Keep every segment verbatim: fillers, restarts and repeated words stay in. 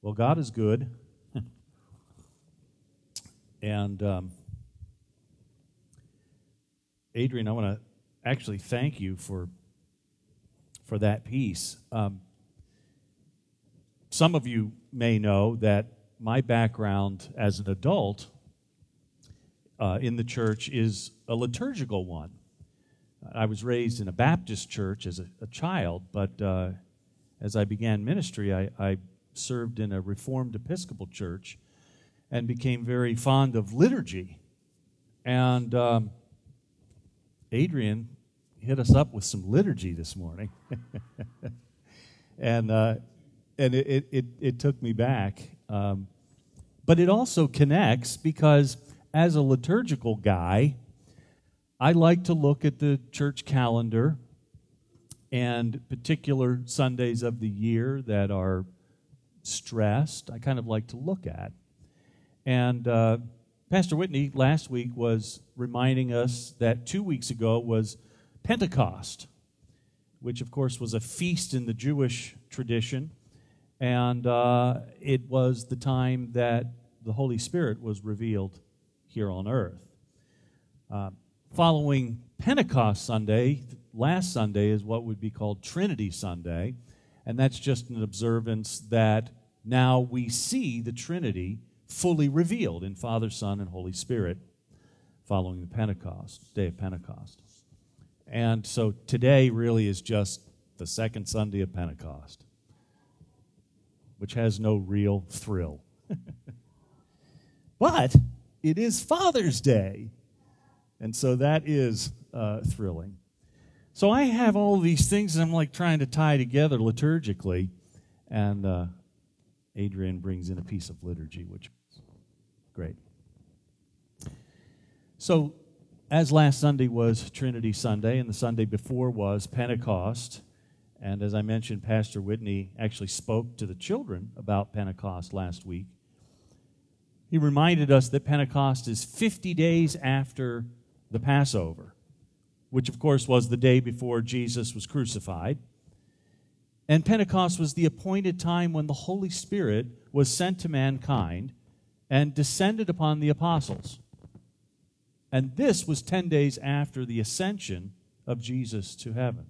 Well, God is good, and um, Adrian, I want to actually thank you for for that piece. Um, some of you may know that my background as an adult uh, in the church is a liturgical one. I was raised in a Baptist church as a, a child, but uh, as I began ministry, I, I served in a Reformed Episcopal church and became very fond of liturgy. And um, Adrian hit us up with some liturgy this morning. and uh, and it, it, it took me back. Um, but it also connects because as a liturgical guy, I like to look at the church calendar and particular Sundays of the year that are stressed, I kind of like to look at. And uh, Pastor Whitney last week was reminding us that two weeks ago was Pentecost, which of course was a feast in the Jewish tradition, and uh, it was the time that the Holy Spirit was revealed here on earth. Uh, following Pentecost Sunday, last Sunday is what would be called Trinity Sunday, and that's just an observance that now we see the Trinity fully revealed in Father, Son, and Holy Spirit following the Pentecost, day of Pentecost. And so today really is just the second Sunday of Pentecost, which has no real thrill. But it is Father's Day, and so that is uh, thrilling. So I have all these things I'm like trying to tie together liturgically, and uh, Adrian brings in a piece of liturgy, which is great. So as last Sunday was Trinity Sunday, and the Sunday before was Pentecost, and as I mentioned, Pastor Whitney actually spoke to the children about Pentecost last week. He reminded us that Pentecost is fifty days after the Passover, which of course was the day before Jesus was crucified. And Pentecost was the appointed time when the Holy Spirit was sent to mankind and descended upon the apostles. And this was ten days after the ascension of Jesus to heaven.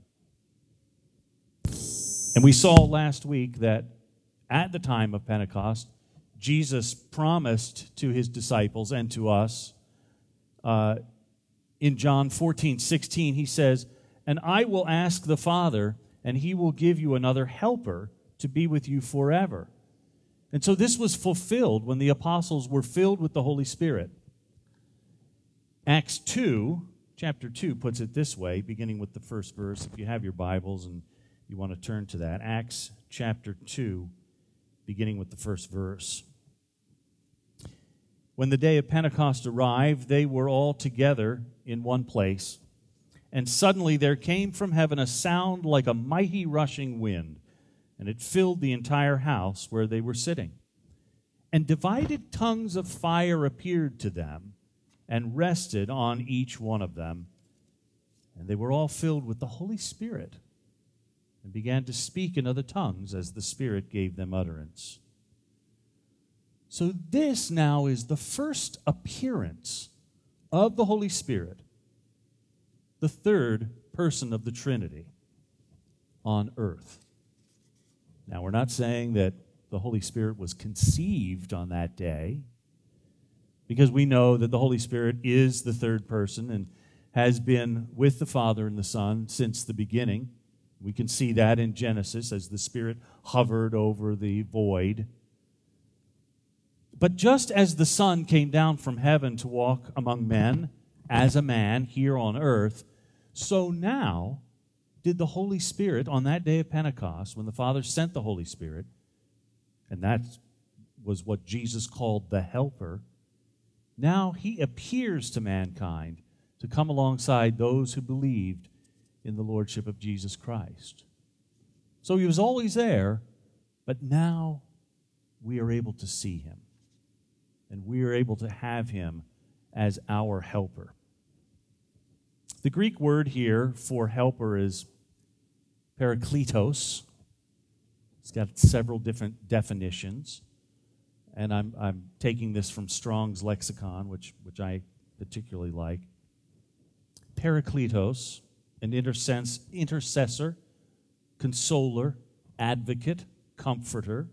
And we saw last week that at the time of Pentecost, Jesus promised to his disciples and to us, uh, in John fourteen sixteen, he says, "And I will ask the Father, and he will give you another helper to be with you forever." And so this was fulfilled when the apostles were filled with the Holy Spirit. Acts two, chapter two, puts it this way, beginning with the first verse. If you have your Bibles and you want to turn to that. Acts chapter two, beginning with the first verse. When the day of Pentecost arrived, they were all together in one place. And suddenly there came from heaven a sound like a mighty rushing wind, and it filled the entire house where they were sitting. And divided tongues of fire appeared to them and rested on each one of them. And they were all filled with the Holy Spirit and began to speak in other tongues as the Spirit gave them utterance. So this now is the first appearance of the Holy Spirit, the third person of the Trinity on earth. Now, we're not saying that the Holy Spirit was conceived on that day, because we know that the Holy Spirit is the third person and has been with the Father and the Son since the beginning. We can see that in Genesis as the Spirit hovered over the void. But just as the Son came down from heaven to walk among men as a man here on earth, so now did the Holy Spirit on that day of Pentecost, when the Father sent the Holy Spirit, and that was what Jesus called the Helper. Now he appears to mankind to come alongside those who believed in the Lordship of Jesus Christ. So he was always there, but now we are able to see him, and we are able to have him as our helper. The Greek word here for helper is parakletos. It's got several different definitions. And I'm, I'm taking this from Strong's Lexicon, which, which I particularly like. Parakletos, an intercens- intercessor, consoler, advocate, comforter.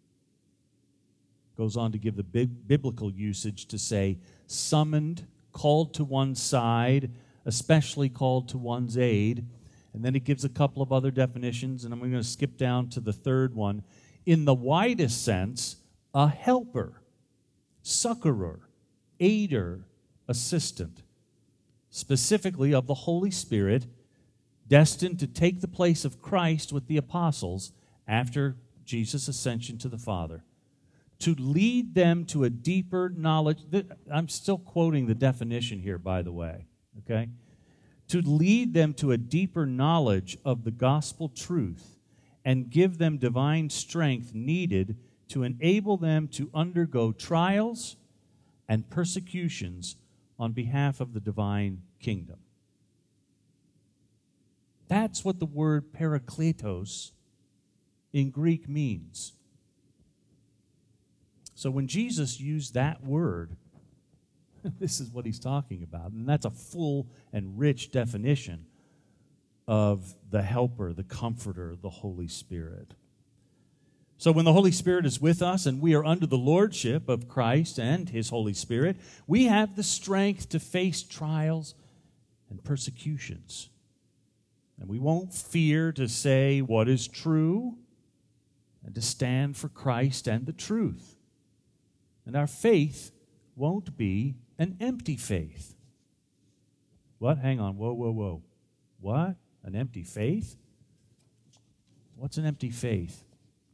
Goes on to give the big biblical usage to say, summoned, called to one's side, especially called to one's aid. And then it gives a couple of other definitions, and I'm going to skip down to the third one. In the widest sense, a helper, succorer, aider, assistant, specifically of the Holy Spirit, destined to take the place of Christ with the apostles after Jesus' ascension to the Father, to lead them to a deeper knowledge. I'm still quoting the definition here, by the way, okay? To lead them to a deeper knowledge of the gospel truth and give them divine strength needed to enable them to undergo trials and persecutions on behalf of the divine kingdom. That's what the word parakletos in Greek means. So when Jesus used that word, this is what he's talking about. And that's a full and rich definition of the helper, the comforter, the Holy Spirit. So when the Holy Spirit is with us and we are under the lordship of Christ and his Holy Spirit, we have the strength to face trials and persecutions. And we won't fear to say what is true and to stand for Christ and the truth. And our faith won't be an empty faith. What? Hang on. Whoa, whoa, whoa. What? An empty faith? What's an empty faith?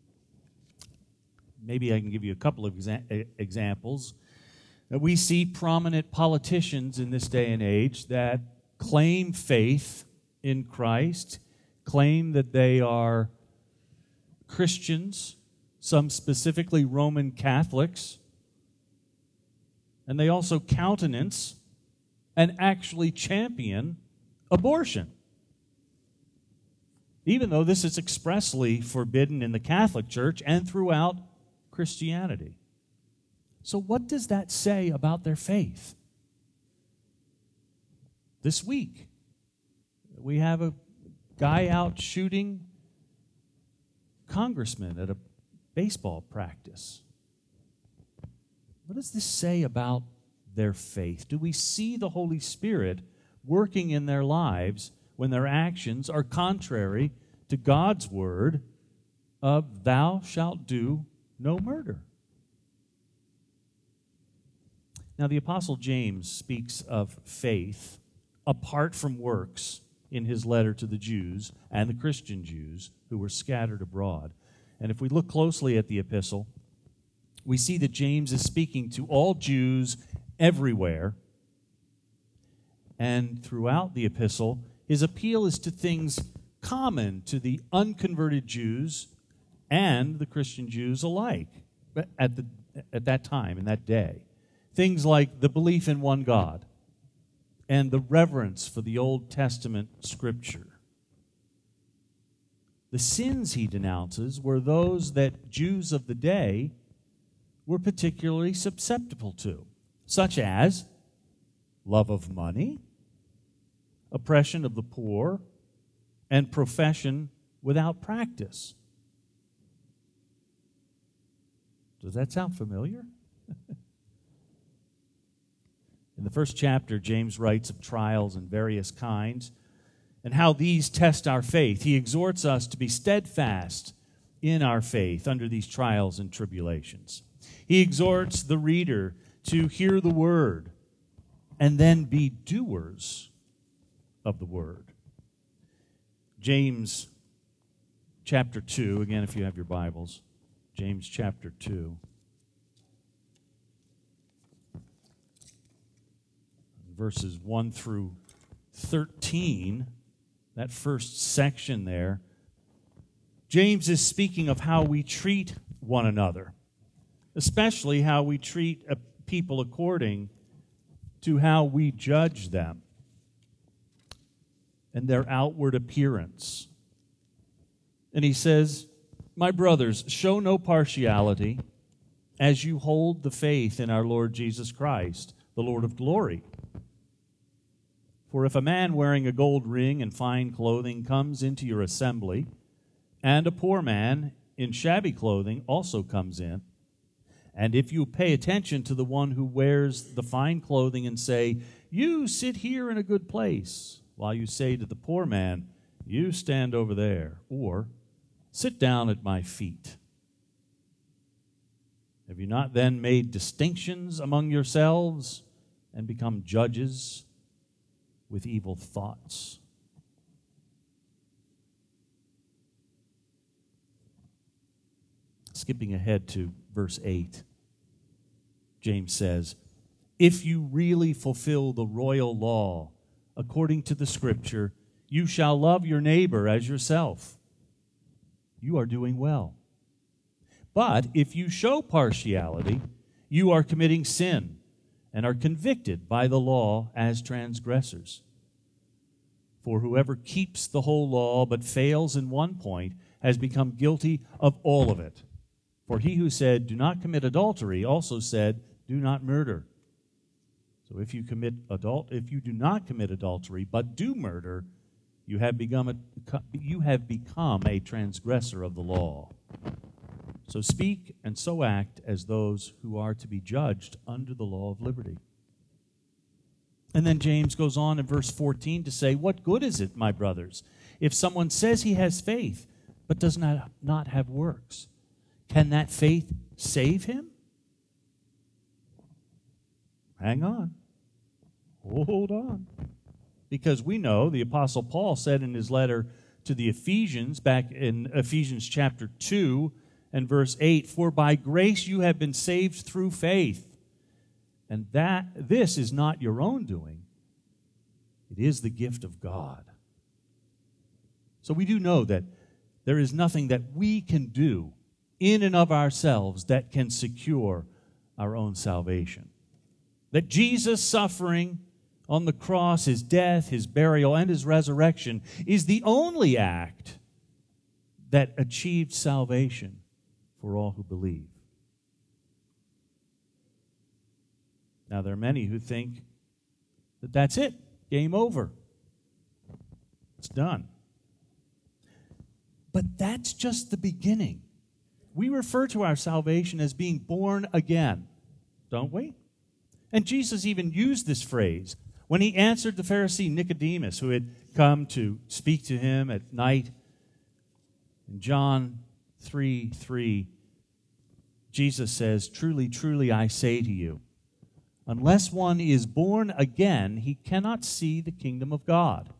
Maybe I can give you a couple of exa- examples. We see prominent politicians in this day and age that claim faith in Christ, claim that they are Christians, some specifically Roman Catholics, and they also countenance and actually champion abortion, even though this is expressly forbidden in the Catholic Church and throughout Christianity. So what does that say about their faith? This week, we have a guy out shooting congressmen at a baseball practice. What does this say about their faith? Do we see the Holy Spirit working in their lives when their actions are contrary to God's word of thou shalt do no murder? Now, the Apostle James speaks of faith apart from works in his letter to the Jews and the Christian Jews who were scattered abroad. And if we look closely at the epistle, we see that James is speaking to all Jews everywhere. And throughout the epistle, his appeal is to things common to the unconverted Jews and the Christian Jews alike at, the, at that time, in that day. Things like the belief in one God and the reverence for the Old Testament Scripture. The sins he denounces were those that Jews of the day were particularly susceptible to, such as love of money, oppression of the poor, and profession without practice. Does that sound familiar? In the first chapter, James writes of trials and various kinds and how these test our faith. He exhorts us to be steadfast in our faith under these trials and tribulations. He exhorts the reader to hear the word and then be doers of the word. James chapter two, again, if you have your Bibles, James chapter two. Verses one through thirteen, that first section there, James is speaking of how we treat one another, especially how we treat a people according to how we judge them and their outward appearance. And he says, My brothers, show no partiality as you hold the faith in our Lord Jesus Christ, the Lord of glory. For if a man wearing a gold ring and fine clothing comes into your assembly, and a poor man in shabby clothing also comes in, and if you pay attention to the one who wears the fine clothing and say, "You sit here in a good place," while you say to the poor man, "You stand over there," or "Sit down at my feet," have you not then made distinctions among yourselves and become judges with evil thoughts? Skipping ahead to verse eight, James says, "If you really fulfill the royal law according to the Scripture, you shall love your neighbor as yourself. You are doing well. But if you show partiality, you are committing sin and are convicted by the law as transgressors. For whoever keeps the whole law but fails in one point has become guilty of all of it. For he who said, 'Do not commit adultery,' also said, 'Do not murder.' So if you commit adult, if you do not commit adultery but do murder, you have become a, you have become a transgressor of the law. So speak and so act as those who are to be judged under the law of liberty." And then James goes on in verse fourteen to say, "What good is it, my brothers, if someone says he has faith but does not, not have works? Can that faith save him?" Hang on. Hold on. Because we know the Apostle Paul said in his letter to the Ephesians, back in Ephesians chapter two and verse eight, "For by grace you have been saved through faith, and that this is not your own doing. It is the gift of God." So we do know that there is nothing that we can do in and of ourselves that can secure our own salvation. That Jesus' suffering on the cross, his death, his burial, and his resurrection is the only act that achieved salvation for all who believe. Now, there are many who think that that's it, game over. It's done. But that's just the beginning. We refer to our salvation as being born again, don't we? And Jesus even used this phrase when he answered the Pharisee Nicodemus, who had come to speak to him at night. In John three three, Jesus says, "Truly, truly, I say to you, unless one is born again, he cannot see the kingdom of God."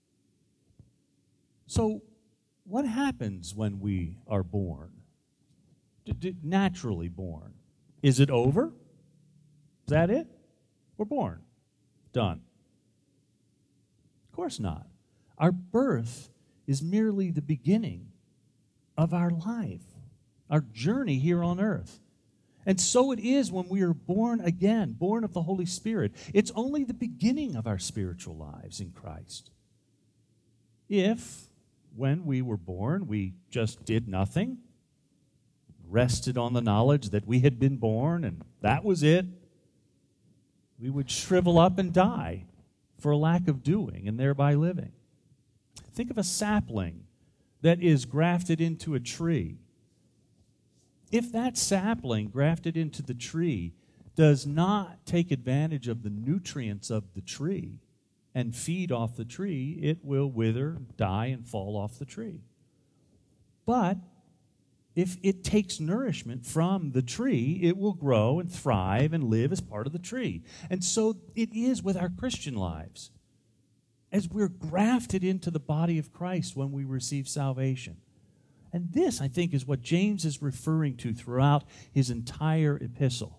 So, what happens when we are born? D- d- naturally born. Is it over? Is that it? We're born. Done. Of course not. Our birth is merely the beginning of our life, our journey here on earth. And so it is when we are born again, born of the Holy Spirit. It's only the beginning of our spiritual lives in Christ. If, when we were born, we just did nothing, rested on the knowledge that we had been born and that was it, we would shrivel up and die for a lack of doing and thereby living. Think of a sapling that is grafted into a tree. If that sapling grafted into the tree does not take advantage of the nutrients of the tree and feed off the tree, it will wither, die, and fall off the tree. But if it takes nourishment from the tree, it will grow and thrive and live as part of the tree. And so it is with our Christian lives. As we're grafted into the body of Christ when we receive salvation. And this, I think, is what James is referring to throughout his entire epistle.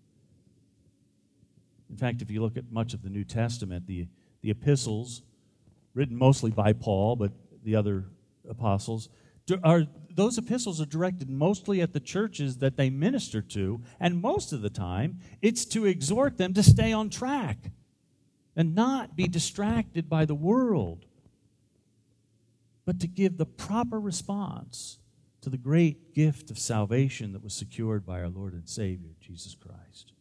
In fact, if you look at much of the New Testament, the, the epistles, written mostly by Paul, but the other apostles, are, those epistles are directed mostly at the churches that they minister to, and most of the time, it's to exhort them to stay on track and not be distracted by the world, but to give the proper response to the great gift of salvation that was secured by our Lord and Savior, Jesus Christ.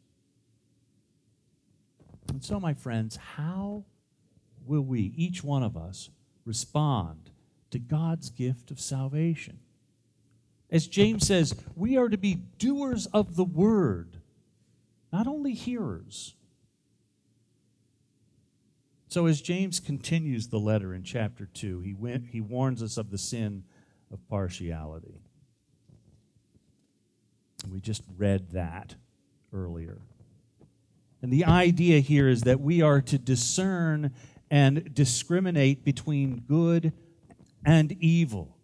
And so, my friends, how will we, each one of us, respond to God's gift of salvation? As James says, we are to be doers of the word, not only hearers. So as James continues the letter in chapter two, he, went, he warns us of the sin of partiality. We just read that earlier. And the idea here is that we are to discern and discriminate between good and evil.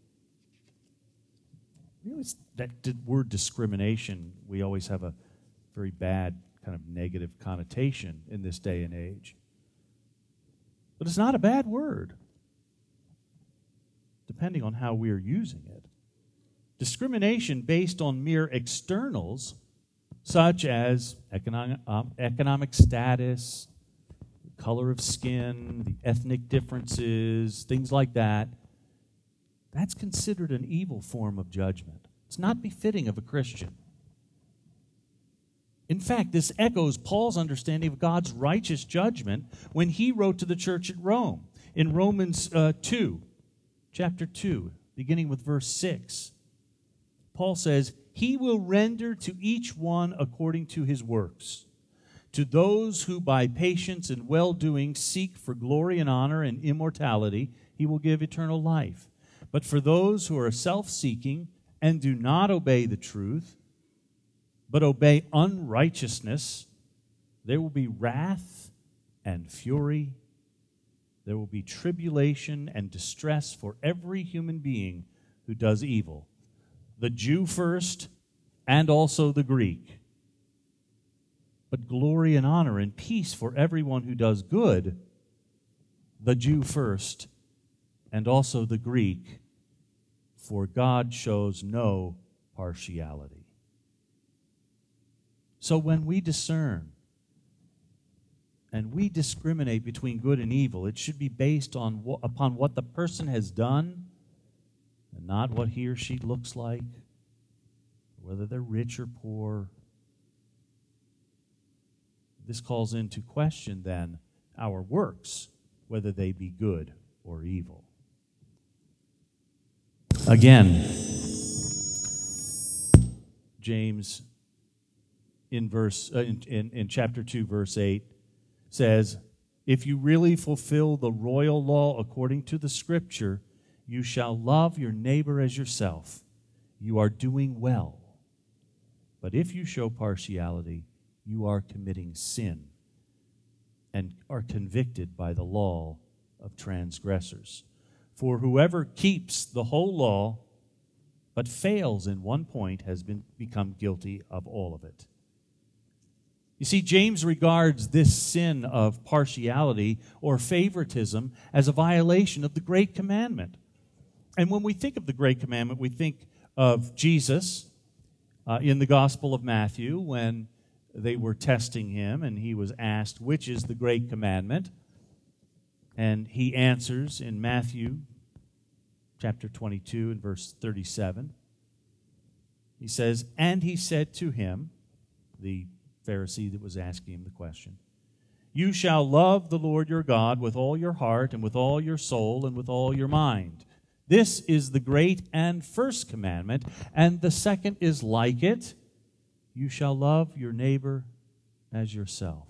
You know, that word discrimination, we always have a very bad kind of negative connotation in this day and age. But it's not a bad word, depending on how we are using it. Discrimination based on mere externals, such as economic, um, economic status, color of skin, the ethnic differences, things like that, that's considered an evil form of judgment. It's not befitting of a Christian. In fact, this echoes Paul's understanding of God's righteous judgment when he wrote to the church at Rome. In Romans uh, two, chapter two, beginning with verse six, Paul says, "He will render to each one according to his works. To those who by patience and well-doing seek for glory and honor and immortality, he will give eternal life. But for those who are self-seeking and do not obey the truth, but obey unrighteousness, there will be wrath and fury. There will be tribulation and distress for every human being who does evil, the Jew first and also the Greek. But glory and honor and peace for everyone who does good, the Jew first and also the Greek, for God shows no partiality." So when we discern and we discriminate between good and evil, it should be based on upon what the person has done and not what he or she looks like, whether they're rich or poor. This calls into question, then, our works, whether they be good or evil. Again, James in verse uh, in, in, in chapter two, verse eight, says, "If you really fulfill the royal law according to the Scripture, you shall love your neighbor as yourself. You are doing well. But if you show partiality, you are committing sin and are convicted by the law of transgressors. For whoever keeps the whole law but fails in one point has been become guilty of all of it." You see, James regards this sin of partiality or favoritism as a violation of the Great Commandment. And when we think of the Great Commandment, we think of Jesus uh, in the Gospel of Matthew when they were testing him and he was asked, which is the Great Commandment? And he answers in Matthew chapter twenty-two and verse thirty-seven. He says, "And he said to him," the Pharisee that was asking him the question, "You shall love the Lord your God with all your heart and with all your soul and with all your mind. This is the great and first commandment, and the second is like it. You shall love your neighbor as yourself."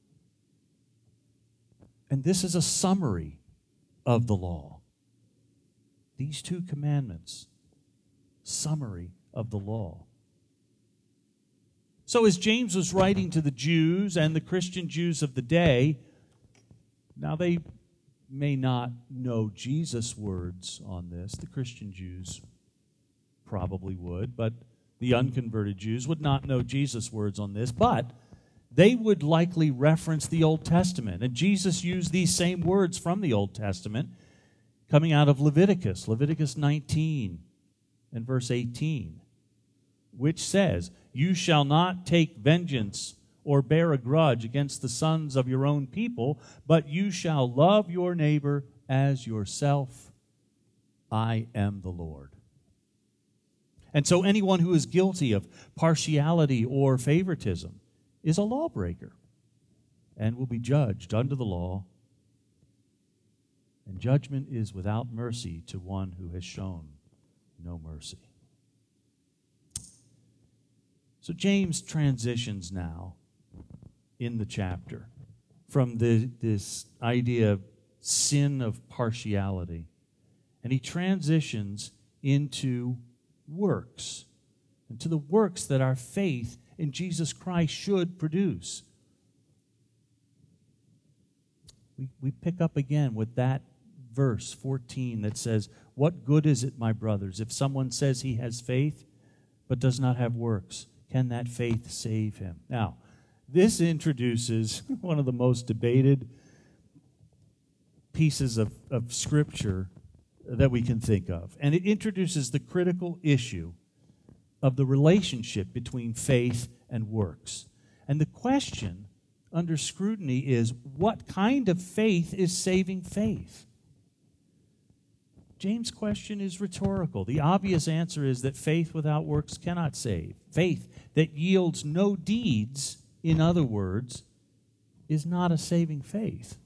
And this is a summary of the law. These two commandments, summary of the law. So as James was writing to the Jews and the Christian Jews of the day, now they may not know Jesus' words on this. The Christian Jews probably would, but the unconverted Jews would not know Jesus' words on this, but they would likely reference the Old Testament. And Jesus used these same words from the Old Testament coming out of Leviticus, Leviticus nineteen and verse eighteen, which says, "You shall not take vengeance or bear a grudge against the sons of your own people, but you shall love your neighbor as yourself. I am the Lord." And so anyone who is guilty of partiality or favoritism is a lawbreaker and will be judged under the law. And judgment is without mercy to one who has shown no mercy. So James transitions now in the chapter from the, this idea of sin of partiality, and he transitions into works, into the works that our faith in Jesus Christ should produce. We, we pick up again with that verse fourteen that says, "What good is it, my brothers, if someone says he has faith but does not have works? Can that faith save him?" Now, this introduces one of the most debated pieces of, of Scripture that we can think of. And it introduces the critical issue of the relationship between faith and works. And the question under scrutiny is, what kind of faith is saving faith? James' question is rhetorical. The obvious answer is that faith without works cannot save. Faith that yields no deeds, in other words, is not a saving faith.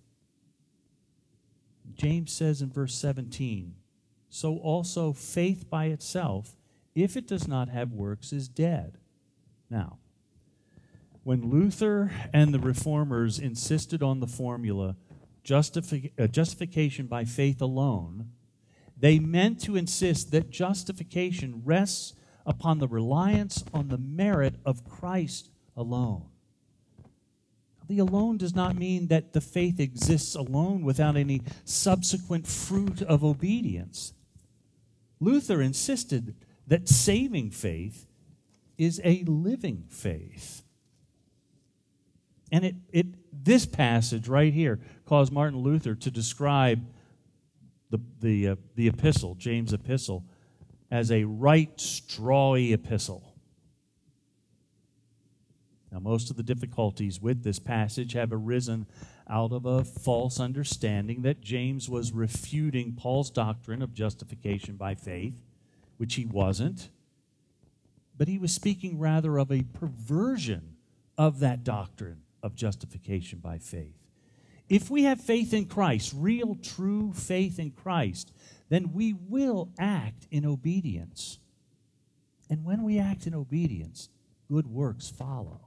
James says in verse seventeen, "So also faith by itself, if it does not have works, is dead." Now, when Luther and the Reformers insisted on the formula justific- uh, justification by faith alone, they meant to insist that justification rests upon the reliance on the merit of Christ alone. The alone does not mean that the faith exists alone without any subsequent fruit of obedience. Luther insisted that saving faith is a living faith. And it, it this passage right here caused Martin Luther to describe the, the, uh, the epistle, James' epistle, as a right strawy epistle. Now, most of the difficulties with this passage have arisen out of a false understanding that James was refuting Paul's doctrine of justification by faith, which he wasn't, but he was speaking rather of a perversion of that doctrine of justification by faith. If we have faith in Christ, real, true faith in Christ, then we will act in obedience. And when we act in obedience, good works follow.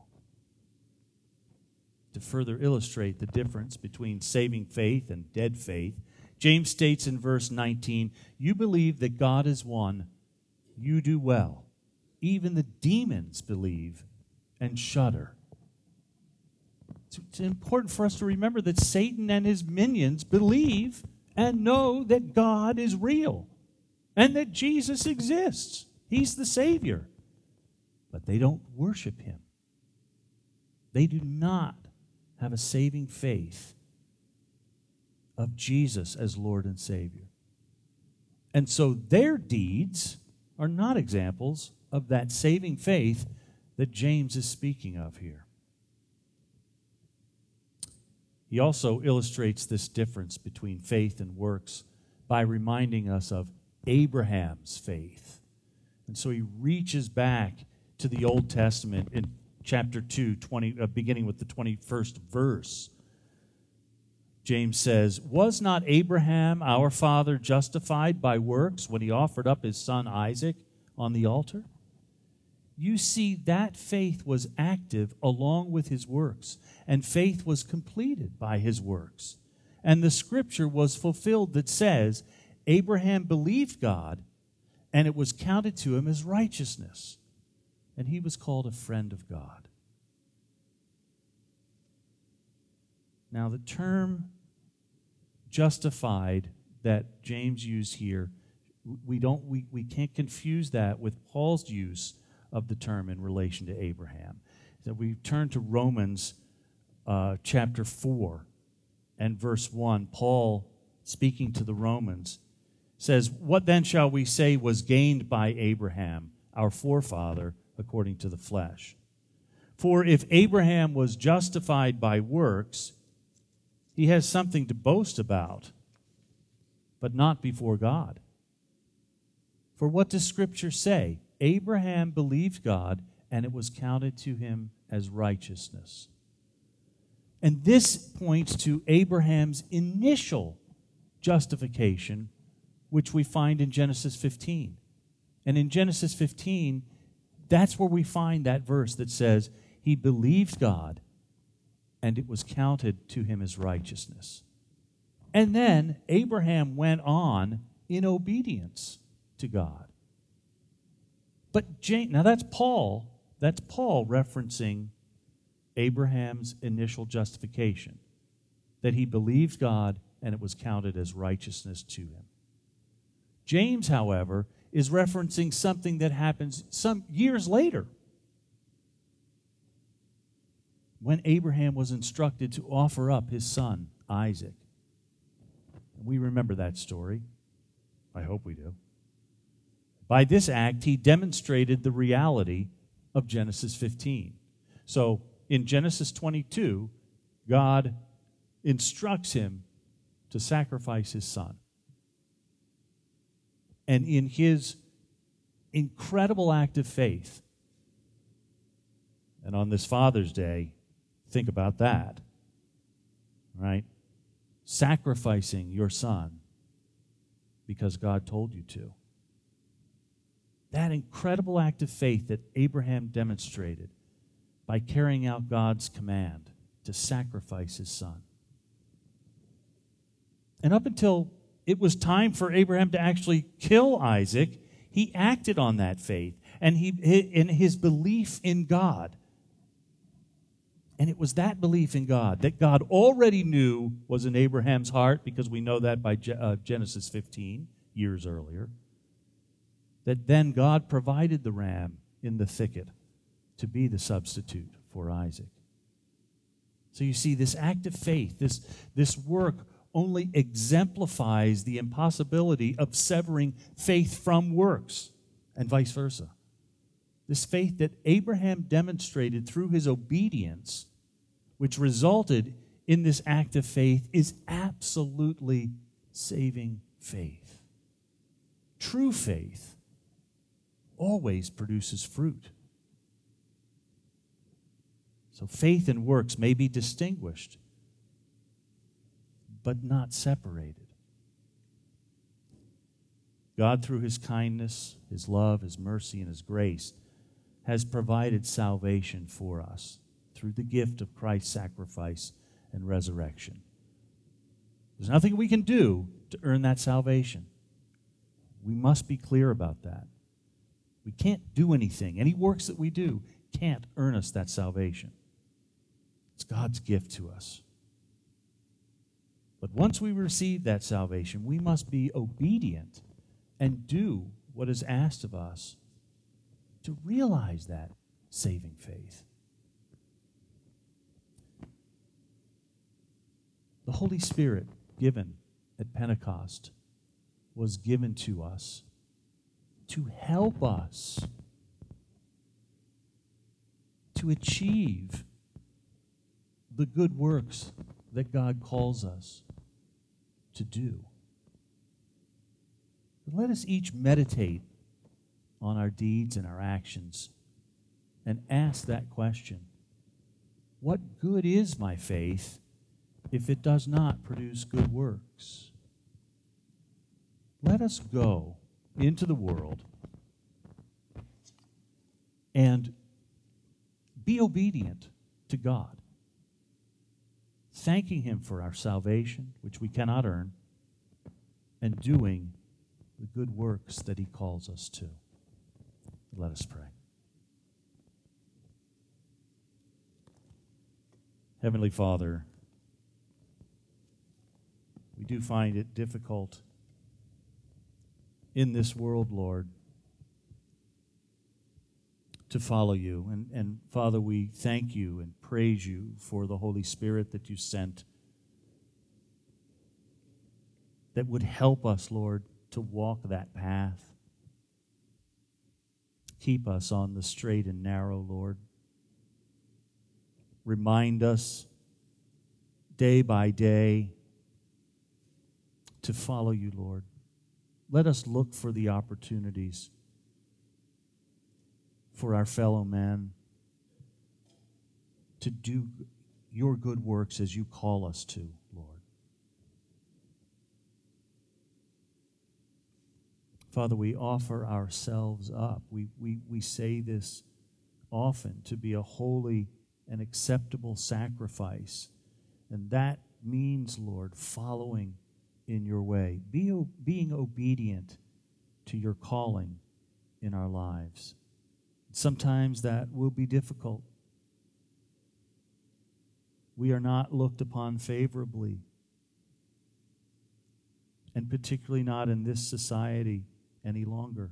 To further illustrate the difference between saving faith and dead faith, James states in verse nineteen, "You believe that God is one, you do well. Even the demons believe and shudder." It's important for us to remember that Satan and his minions believe and know that God is real and that Jesus exists. He's the Savior. But they don't worship him. They do not have a saving faith of Jesus as Lord and Savior. And so their deeds are not examples of that saving faith that James is speaking of here. He also illustrates this difference between faith and works by reminding us of Abraham's faith. And so he reaches back to the Old Testament in chapter two, twenty, uh, beginning with the twenty-first verse. James says, "Was not Abraham our father justified by works when he offered up his son Isaac on the altar?" You see, that faith was active along with his works, and faith was completed by his works. And the scripture was fulfilled that says, "Abraham believed God, and it was counted to him as righteousness, and he was called a friend of God." Now, the term justified that James used here, we don't we, we can't confuse that with Paul's use of the term in relation to Abraham. So we turn to Romans uh, chapter four and verse one. Paul, speaking to the Romans, says, "What then shall we say was gained by Abraham, our forefather, according to the flesh? For if Abraham was justified by works, he has something to boast about, but not before God. For what does Scripture say? Abraham believed God, and it was counted to him as righteousness. And this points to Abraham's initial justification, which we find in Genesis fifteen. And in Genesis fifteen, that's where we find that verse that says, he believed God, and it was counted to him as righteousness. And then Abraham went on in obedience to God. But James, now that's Paul, that's Paul referencing Abraham's initial justification, that he believed God and it was counted as righteousness to him. James, however, is referencing something that happens some years later, when Abraham was instructed to offer up his son, Isaac. We remember that story. I hope we do. By this act, he demonstrated the reality of Genesis fifteen. So, in Genesis twenty-two, God instructs him to sacrifice his son. And in his incredible act of faith, and on this Father's Day, think about that, right? Sacrificing your son because God told you to. That incredible act of faith that Abraham demonstrated by carrying out God's command to sacrifice his son. And up until it was time for Abraham to actually kill Isaac, he acted on that faith and he in his belief in God. And it was that belief in God that God already knew was in Abraham's heart, because we know that by Genesis fifteen, years earlier, that then God provided the ram in the thicket to be the substitute for Isaac. So you see, this act of faith, this, this work only exemplifies the impossibility of severing faith from works, and vice versa. This faith that Abraham demonstrated through his obedience, which resulted in this act of faith, is absolutely saving faith. True faith always produces fruit. So faith and works may be distinguished, but not separated. God, through his kindness, his love, his mercy, and his grace, has provided salvation for us through the gift of Christ's sacrifice and resurrection. There's nothing we can do to earn that salvation. We must be clear about that. We can't do anything. Any works that we do can't earn us that salvation. It's God's gift to us. But once we receive that salvation, we must be obedient and do what is asked of us to realize that saving faith. The Holy Spirit given at Pentecost was given to us to help us to achieve the good works that God calls us to do. But let us each meditate on our deeds and our actions and ask that question: what good is my faith if it does not produce good works? Let us go into the world and be obedient to God, thanking him for our salvation, which we cannot earn, and doing the good works that he calls us to. Let us pray. Heavenly Father, we do find it difficult in this world, Lord, to follow you. And, and Father, we thank you and praise you for the Holy Spirit that you sent, that would help us, Lord, to walk that path. Keep us on the straight and narrow, Lord. Remind us day by day to follow you, Lord. Let us look for the opportunities for our fellow man, to do your good works as you call us to, Lord. Father, we offer ourselves up. We, we, we say this often, to be a holy and acceptable sacrifice. And that means, Lord, following in your way, be, being obedient to your calling in our lives. Sometimes that will be difficult. We are not looked upon favorably, and particularly not in this society any longer.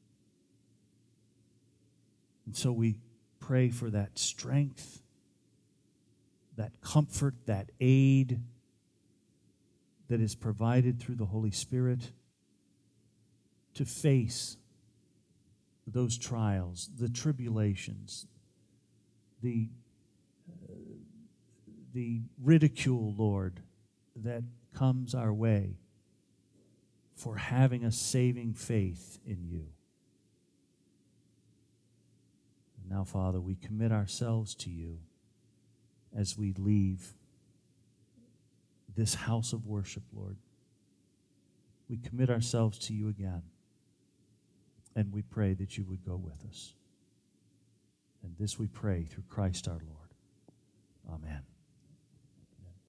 And so we pray for that strength, that comfort, that aid that is provided through the Holy Spirit to face those trials, the tribulations, the, uh, the ridicule, Lord, that comes our way for having a saving faith in you. And now, Father, we commit ourselves to you as we leave this house of worship, Lord. We commit ourselves to you again, and we pray that you would go with us. And this we pray through Christ our Lord. Amen.